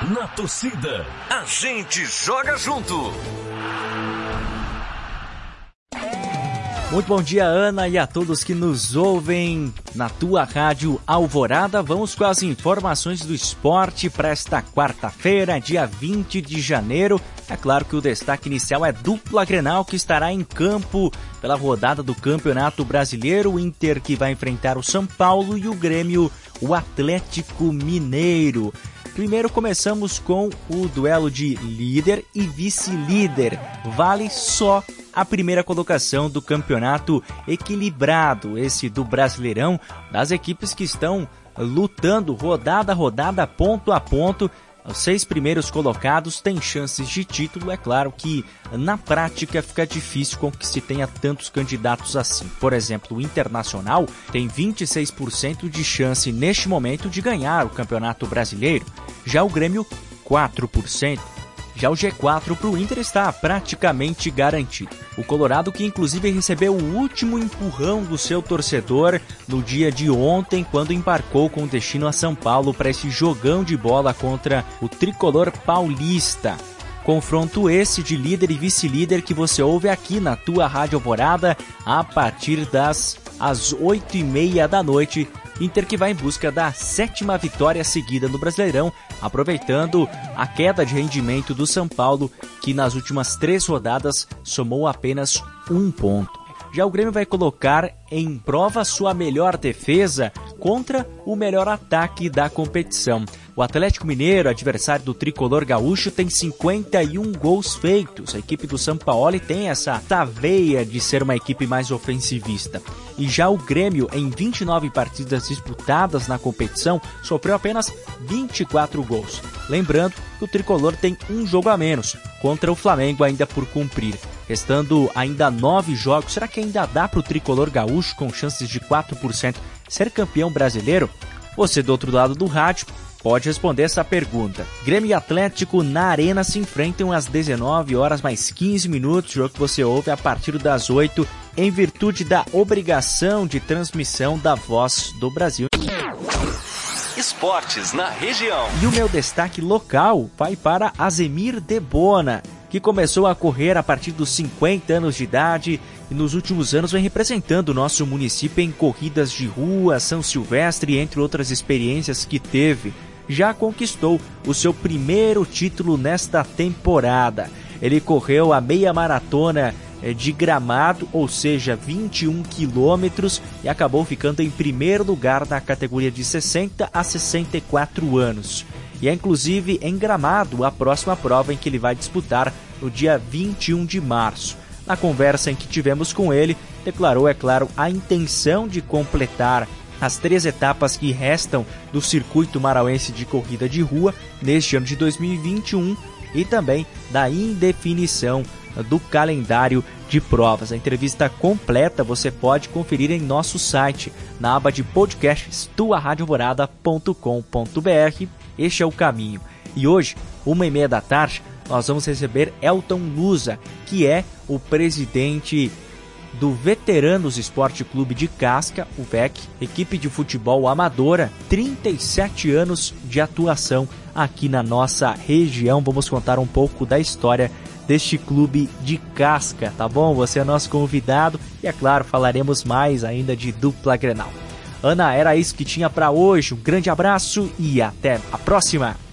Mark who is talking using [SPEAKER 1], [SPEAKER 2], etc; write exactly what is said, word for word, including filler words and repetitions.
[SPEAKER 1] Na torcida, a gente joga junto.
[SPEAKER 2] Muito bom dia, Ana, e a todos que nos ouvem na tua rádio Alvorada. Vamos com as informações do esporte para esta quarta-feira, dia vinte de janeiro. É claro que o destaque inicial é dupla Grenal, que estará em campo pela rodada do Campeonato Brasileiro. O Inter que vai enfrentar o São Paulo e o Grêmio, o Atlético Mineiro. Primeiro começamos com o duelo de líder e vice-líder. Vale só a primeira colocação do campeonato equilibrado, esse do Brasileirão, das equipes que estão lutando rodada a rodada, ponto a ponto. Os seis primeiros colocados têm chances de título. É claro que na prática fica difícil com que se tenha tantos candidatos assim. Por exemplo, o Internacional tem vinte e seis por cento de chance neste momento de ganhar o Campeonato Brasileiro. Já o Grêmio, quatro por cento. Já o G quatro para o Inter está praticamente garantido. O Colorado, que inclusive recebeu o último empurrão do seu torcedor no dia de ontem, quando embarcou com destino a São Paulo para esse jogão de bola contra o tricolor paulista. Confronto esse de líder e vice-líder que você ouve aqui na tua Rádio Alvorada a partir das às oito e meia da noite. Inter que vai em busca da sétima vitória seguida no Brasileirão, aproveitando a queda de rendimento do São Paulo, que nas últimas três rodadas somou apenas um ponto. Já o Grêmio vai colocar em prova sua melhor defesa contra o melhor ataque da competição. O Atlético Mineiro, adversário do tricolor gaúcho, tem cinquenta e um gols feitos. A equipe do Sampaoli tem essa veia de ser uma equipe mais ofensivista. E já o Grêmio, em vinte e nove partidas disputadas na competição, sofreu apenas vinte e quatro gols. Lembrando que o tricolor tem um jogo a menos, contra o Flamengo ainda por cumprir. Restando ainda nove jogos, será que ainda dá para o tricolor gaúcho, com chances de quatro por cento, ser campeão brasileiro? Você do outro lado do rádio pode responder essa pergunta. Grêmio e Atlético na Arena se enfrentam às dezenove horas mais quinze minutos, jogo que você ouve a partir das oito, em virtude da obrigação de transmissão da Voz do Brasil.
[SPEAKER 1] Esportes na região.
[SPEAKER 2] E o meu destaque local vai para Azemir Debona, que começou a correr a partir dos cinquenta anos de idade e nos últimos anos vem representando o nosso município em corridas de rua, São Silvestre, entre outras experiências que teve. Já conquistou o seu primeiro título nesta temporada. Ele correu a meia maratona de Gramado, ou seja, vinte e um quilômetros, e acabou ficando em primeiro lugar na categoria de sessenta a sessenta e quatro anos. E é inclusive em Gramado a próxima prova em que ele vai disputar no dia vinte e um de março. Na conversa em que tivemos com ele, declarou, é claro, a intenção de completar as três etapas que restam do circuito marauense de corrida de rua neste ano de dois mil e vinte e um e também da indefinição do calendário de provas. A entrevista completa você pode conferir em nosso site, na aba de podcasts, tua rádio alvorada ponto com ponto b r. Este é o caminho. E hoje, uma e meia da tarde, nós vamos receber Elton Lusa, que é o presidente do Veteranos Esporte Clube de Casca, o V E C, equipe de futebol amadora, trinta e sete anos de atuação aqui na nossa região. Vamos contar um pouco da história deste clube de Casca, tá bom? Você é nosso convidado e, é claro, falaremos mais ainda de dupla Grenal. Ana, era isso que tinha para hoje. Um grande abraço e até a próxima!